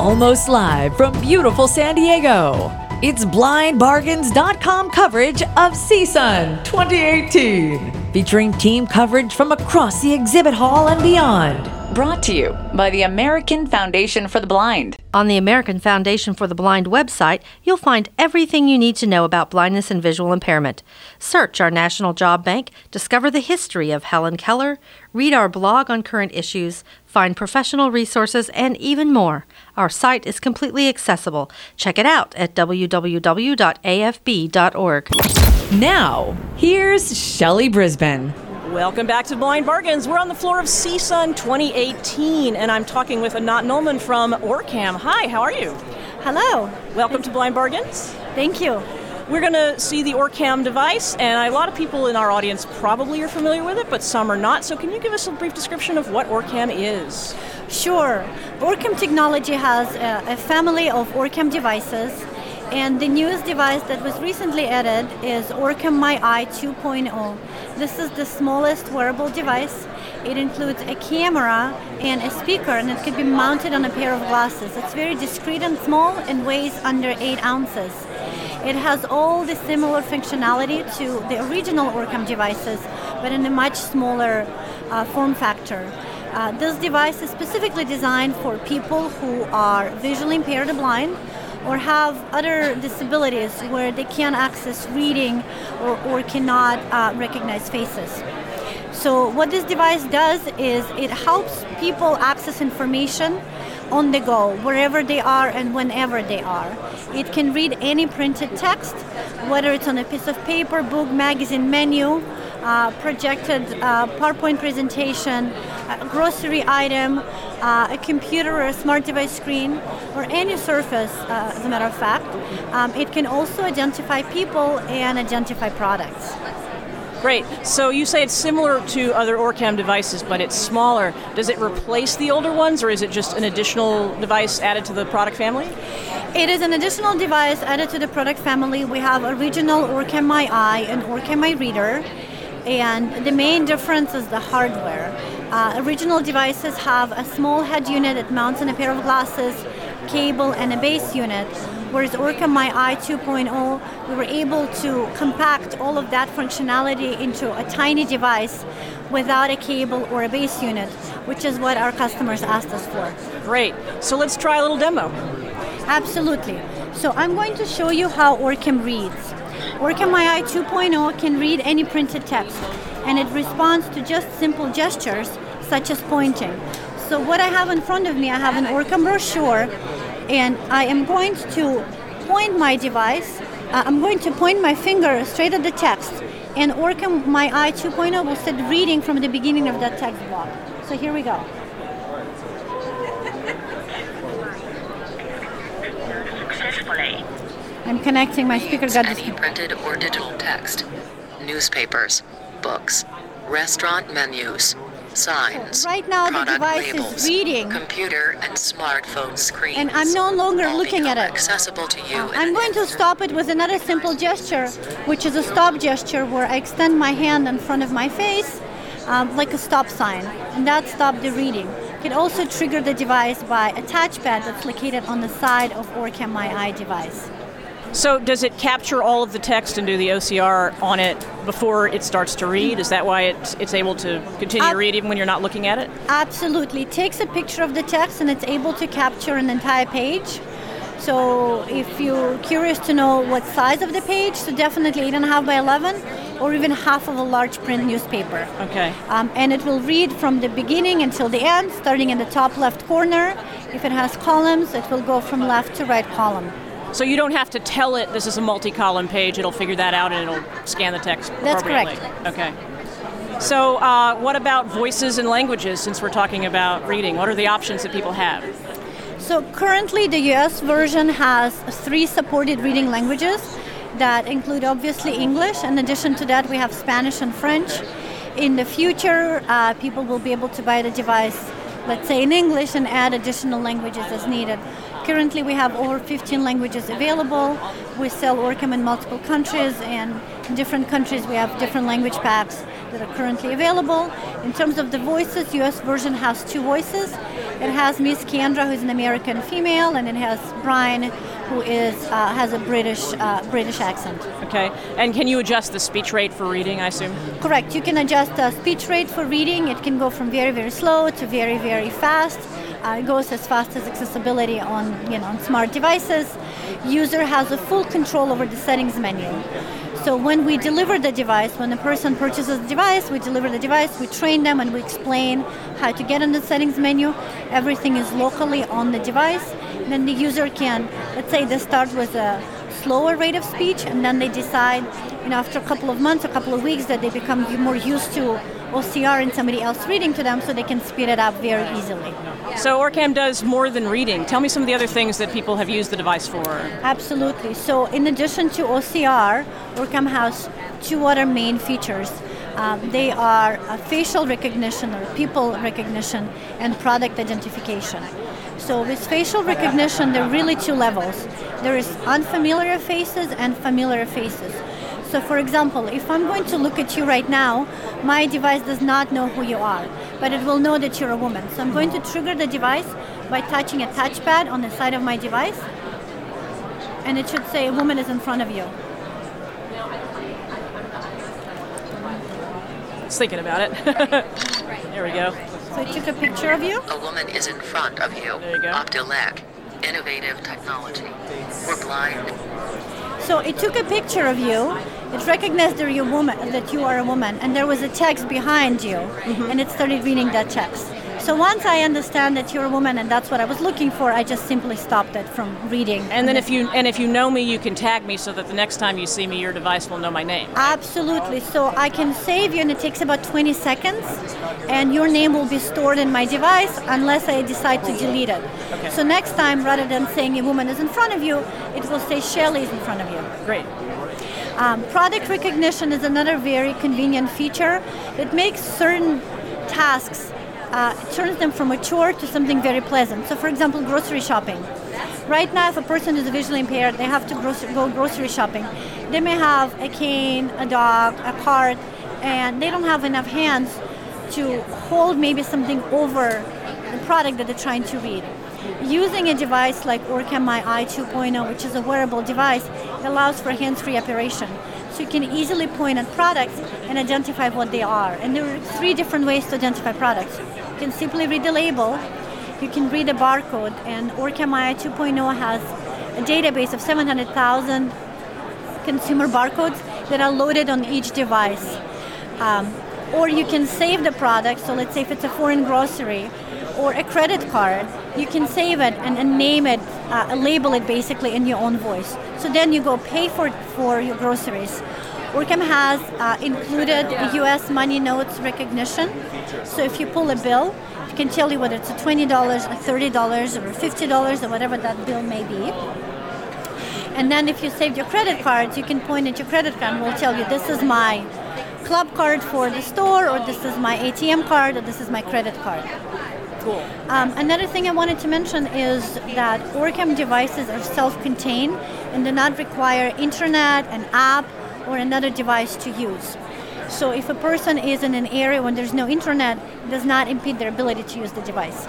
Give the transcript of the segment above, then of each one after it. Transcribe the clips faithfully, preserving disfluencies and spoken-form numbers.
almost live from beautiful San Diego. It's blind bargains dot com coverage of C S U N twenty eighteen, featuring team coverage from across the exhibit hall and beyond. Brought to you by the American Foundation for the Blind. On the American Foundation for the Blind website, you'll find everything you need to know about blindness and visual impairment. Search our National Job Bank, discover the history of Helen Keller, read our blog on current issues, find professional resources, and even more. Our site is completely accessible. Check it out at w w w dot a f b dot org. Now, here's Shelley Brisbane. Welcome back to Blind Bargains. We're on the floor of C S U N twenty eighteen, and I'm talking with Anat Nolman from OrCam. Hi, how are you? Hello. Welcome to Blind Bargains. Thank you. We're going to see the OrCam device, and a lot of people in our audience probably are familiar with it, but some are not. So can you give us a brief description of what OrCam is? Sure. OrCam Technology has a, a family of OrCam devices, and the newest device that was recently added is OrCam MyEye two point oh. This is the smallest wearable device. It includes a camera and a speaker, and it can be mounted on a pair of glasses. It's very discreet and small and weighs under eight ounces. It has all the similar functionality to the original OrCam devices, but in a much smaller uh, form factor. Uh, this device is specifically designed for people who are visually impaired or blind, or have other disabilities where they can't access reading or, or cannot uh, recognize faces. So what this device does is it helps people access information on the go, wherever they are and whenever they are. It can read any printed text, whether it's on a piece of paper, book, magazine, menu, uh, projected uh, PowerPoint presentation, a grocery item, uh, a computer or a smart device screen, or any surface, uh, as a matter of fact. Um, it can also identify people and identify products. Great. So you say it's similar to other OrCam devices, but it's smaller. Does it replace the older ones, or is it just an additional device added to the product family? It is an additional device added to the product family. We have original OrCam MyEye and OrCam MyReader, and the main difference is the hardware. Uh, original devices have a small head unit that mounts on a pair of glasses, cable, and a base unit, whereas OrCam MyEye two point oh, we were able to compact all of that functionality into a tiny device without a cable or a base unit, which is what our customers asked us for. Great. So let's try a little demo. Absolutely. So I'm going to show you how OrCam reads. OrCam MyEye two point oh can read any printed text, and it responds to just simple gestures such as pointing. So what I have in front of me, I have an OrCam brochure, and I am going to point my device, uh, I'm going to point my finger straight at the text, and OrCam MyEye two point oh will start reading from the beginning of that text block. So here we go. Successfully. I'm connecting my speaker. Reads any printed or digital text, newspapers, books, restaurant menus, signs, so right now the product device labels, is reading, computer and smartphone screens, and I'm no longer all looking at it. Accessible to you. Uh, I'm going to stop it with another simple gesture, which is a stop gesture, where I extend my hand in front of my face, um, like a stop sign, and that stopped the reading. You can also trigger the device by a touchpad that's located on the side of OrCam MyEye device. So does it capture all of the text and do the O C R on it before it starts to read? Is that why it's, it's able to continue to read even when you're not looking at it? Absolutely. It takes a picture of the text and it's able to capture an entire page. So if you're curious to know what size of the page, so definitely eight point five by eleven, or even half of a large print newspaper. Okay. Um, and it will read from the beginning until the end, starting in the top left corner. If it has columns, it will go from left to right column. So you don't have to tell it this is a multi-column page. It'll figure that out and it'll scan the text That's appropriately. correct. Okay. So uh, what about voices and languages, since we're talking about reading? What are the options that people have? So currently the U S version has three supported reading languages that include obviously English. In addition to that, we have Spanish and French. In the future, uh, people will be able to buy the device, let's say in English, and add additional languages as needed. Currently, we have over fifteen languages available. We sell OrCam in multiple countries, and in different countries we have different language packs that are currently available. In terms of the voices, U S version has two voices. It has Miss Kendra, who's an American female, and it has Brian, who is uh, has a British uh, British accent. Okay. And can you adjust the speech rate for reading, I assume? Correct. You can adjust the speech rate for reading. It can go from very, very slow to very, very fast. Uh, it goes as fast as accessibility on, you know, on smart devices. User has a full control over the settings menu. So when we deliver the device, when a person purchases the device, we deliver the device, we train them, and we explain how to get in the settings menu. Everything is locally on the device. And then the user can, let's say they start with a slower rate of speech, and then they decide, you know, after a couple of months, a couple of weeks, that they become more used to O C R and somebody else reading to them, so they can speed it up very easily. So OrCam does more than reading. Tell me some of the other things that people have used the device for. Absolutely. So in addition to O C R, OrCam has two other main features. Um, they are uh, facial recognition or people recognition and product identification. So with facial recognition, there are really two levels. There is unfamiliar faces and familiar faces. So for example, if I'm going to look at you right now, my device does not know who you are, but it will know that you're a woman. So I'm going to trigger the device by touching a touchpad on the side of my device, and it should say a woman is in front of you. Just thinking about it. There we go. So it took a picture of you. A woman is in front of you. There you go. Optilec. Innovative technology. We're blind. So it took a picture of you. It recognized that you're a woman, that you are a woman, and there was a text behind you, mm-hmm. and it started reading that text. So once I understand that you're a woman and that's what I was looking for, I just simply stopped it from reading. And then if you and if you know me, you can tag me so that the next time you see me, your device will know my name. Absolutely. So I can save you, and it takes about twenty seconds, and your name will be stored in my device unless I decide to delete it. Okay. So next time, rather than saying a woman is in front of you, it will say Shelly is in front of you. Great. Um, product recognition is another very convenient feature. It makes certain tasks, uh, it turns them from a chore to something very pleasant. So for example, grocery shopping. Right now, if a person is visually impaired, they have to grocery, go grocery shopping. They may have a cane, a dog, a cart, and they don't have enough hands to hold maybe something over the product that they're trying to read. Using a device like OrCam MyEye two point oh, which is a wearable device, it allows for hands-free operation. So you can easily point at products and identify what they are. And there are three different ways to identify products. You can simply read the label, you can read the barcode, and OrCam MyEye two point oh has a database of seven hundred thousand consumer barcodes that are loaded on each device. Um, or you can save the product, so let's say if it's a foreign grocery, or a credit card, you can save it and, and name it, uh, label it basically in your own voice. So then you go pay for for your groceries. OrCam has uh, included U S money notes recognition. So if you pull a bill, it can tell you whether it's a twenty dollars, or thirty dollars, or fifty dollars, or whatever that bill may be. And then if you saved your credit cards, you can point at your credit card and it will tell you this is my club card for the store, or this is my A T M card, or this is my credit card. Cool. Um, another thing I wanted to mention is that OrCam devices are self-contained and do not require internet, an app, or another device to use. So if a person is in an area when there's no internet, it does not impede their ability to use the device.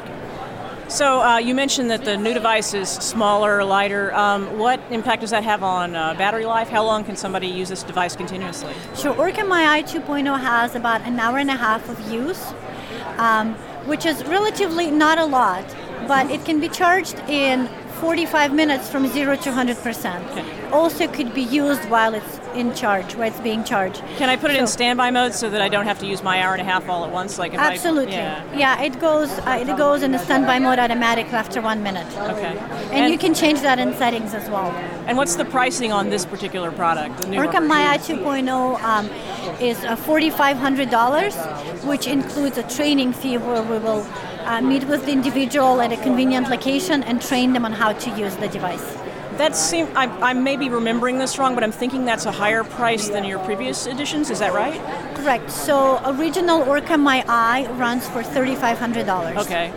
So uh, you mentioned that the new device is smaller, lighter. Um, what impact does that have on uh, battery life? How long can somebody use this device continuously? Sure. OrCam MyEye two point oh has about an hour and a half of use. Um, which is relatively not a lot, but it can be charged in forty-five minutes from zero to one hundred percent. Okay. Also could be used while it's in charge, while it's being charged. Can I put it so, in standby mode so that I don't have to use my hour and a half all at once? Like if absolutely. I, yeah. yeah, it goes uh, it goes in the standby mode automatically after one minute. Okay. And, and you can change that in settings as well. And what's the pricing on this particular product? The OrCam MyEye two point oh um, is uh, four thousand five hundred dollars, which includes a training fee where we will Uh, meet with the individual at a convenient location and train them on how to use the device. That seem I, I may be remembering this wrong, but I'm thinking that's a higher price than your previous editions. Is that right? Correct. So original OrCam MyEye runs for three thousand five hundred dollars. Okay.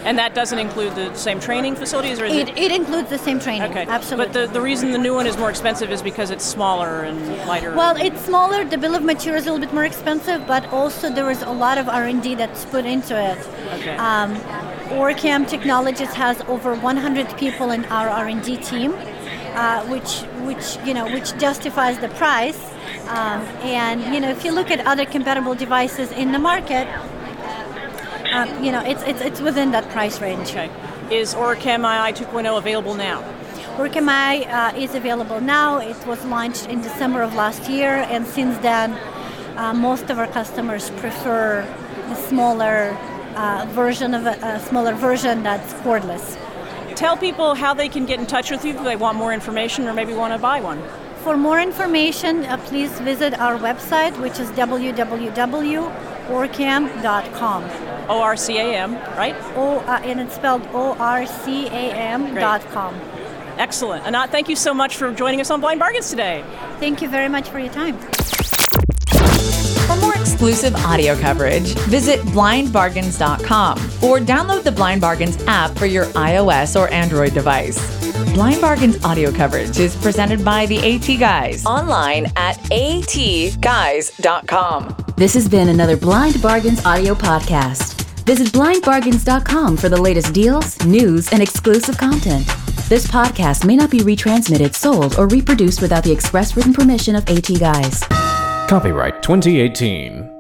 And that doesn't include the same training facilities, or is It, it? it includes the same training. Okay, Absolutely. But the, the reason the new one is more expensive is because it's smaller and lighter. Well, it's smaller. The bill of materials is a little bit more expensive, but also there is a lot of R and D that's put into it. Okay. Um, Orcam Technologies has over one hundred people in our R and D team, uh, which which you know which justifies the price. Um, and you know, if you look at other comparable devices in the market, um, you know, it's it's it's within that price range. Okay. Is Orcam I I two point oh available now? Orcam I uh, is available now. It was launched in December of last year, and since then, uh, most of our customers prefer the smaller uh, version of a, a smaller version that's cordless. Tell people how they can get in touch with you if they want more information or maybe want to buy one. For more information, uh, please visit our website, which is w w w dot orcam dot com. O R C A M, right? O, uh, and it's spelled O R C A M dot com. Excellent. Anat, thank you so much for joining us on Blind Bargains today. Thank you very much for your time. For more exclusive audio coverage, visit blind bargains dot com or download the Blind Bargains app for your iOS or Android device. Blind Bargains audio coverage is presented by the AT Guys online at a t guys dot com. This has been another Blind Bargains audio podcast. Visit blind bargains dot com for the latest deals, news, and exclusive content. This podcast may not be retransmitted, sold, or reproduced without the express written permission of AT Guys. Copyright twenty eighteen.